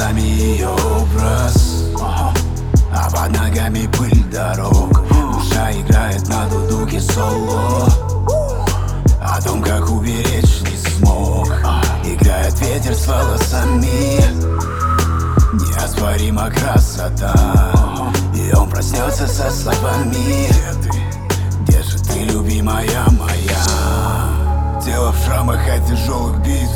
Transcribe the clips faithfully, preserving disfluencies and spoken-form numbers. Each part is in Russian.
волосами ее образ, а под ногами пыль дорог. Душа играет на дудуке соло о том, как уберечь не смог. Играет ветер с волосами, неоспорима красота. И он проснется со словами: где же ты, любимая моя? Тело в шрамах от тяжелых битв.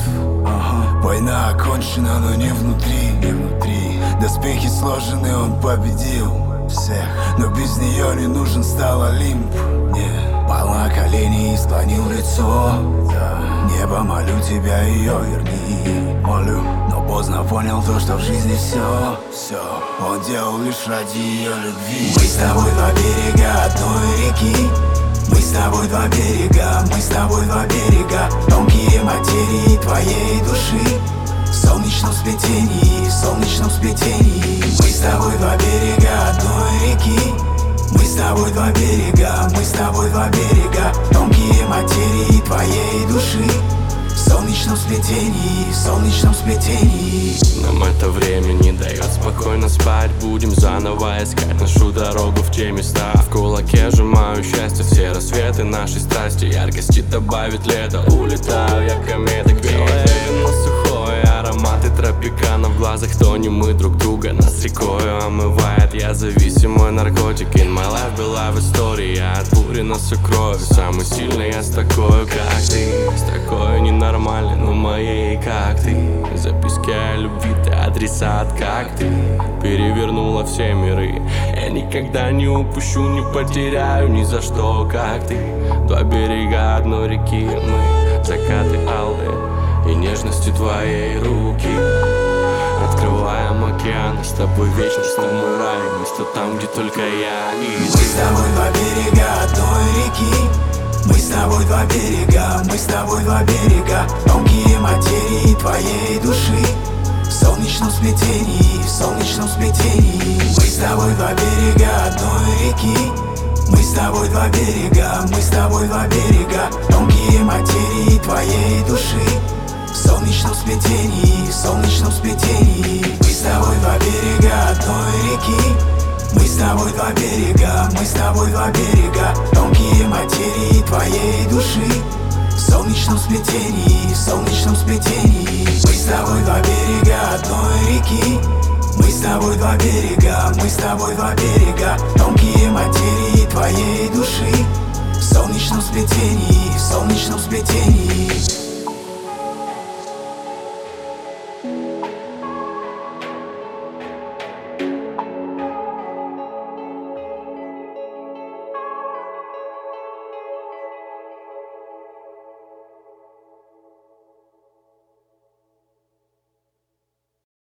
Война окончена, но не внутри, не внутри. Доспехи сложены, он победил всех, но без нее не нужен стал Олимп. Не, пал на колени и склонил лицо. Да. Небо, молю тебя, ее верни, молю. Но поздно понял то, что в жизни все, все он делал лишь ради ее любви. Мы с тобой два берега одной реки. Мы с тобой два берега, мы с тобой два берега. Тонкие материи твоей души в солнечном сплетении, в солнечном сплетении. Мы с тобой два берега одной реки. Мы с тобой два берега, мы с тобой два берега. Тонкие материи твоей души в солнечном сплетении, в солнечном сплетении. Нам это время не дает спокойно спать. Будем заново искать нашу дорогу в те места. В кулаке сжимаю счастье, все рассветы нашей страсти. Яркости добавит лето. Улетаю я кометой, белое вино сухое, ароматы тропикана в глазах тонем мы друг друга. Нас рекою омывает, я зависимый наркотик. In my life была в истории, я от бури нас укрою. Самый сильный я с такой, как ты, с такой ненормальной, но моей, как ты. Записки о любви, ты адресат, как ты. Перевернула все миры, я никогда не упущу, не потеряю ни за что, как ты. Два берега одной реки, мы закаты алые и нежности твоей руки. Открываем океан, с тобой вечность, но мой рай, место там, где только я и Мы с тобой два берега одной реки. Мы с тобой два берега, мы с тобой два берега. Тонкие материи твоей души в солнечном сплетении, в солнечном сплетении. Мы с тобой два берега одной реки. Мы с тобой два берега, мы с тобой два берега. Тонкие материи твоей души в солнечном сплетении, в солнечном сплетении. Мы с тобой два берега одной реки. Мы с тобой два берега, мы с тобой два берега. Тонкие материи твоей души в солнечном сплетении, в солнечном сплетении. Мы с тобой два берега одной реки. Мы с тобой два берега, мы с тобой два берега. Тонкие материи твоей души в солнечном сплетении, в солнечном сплетении.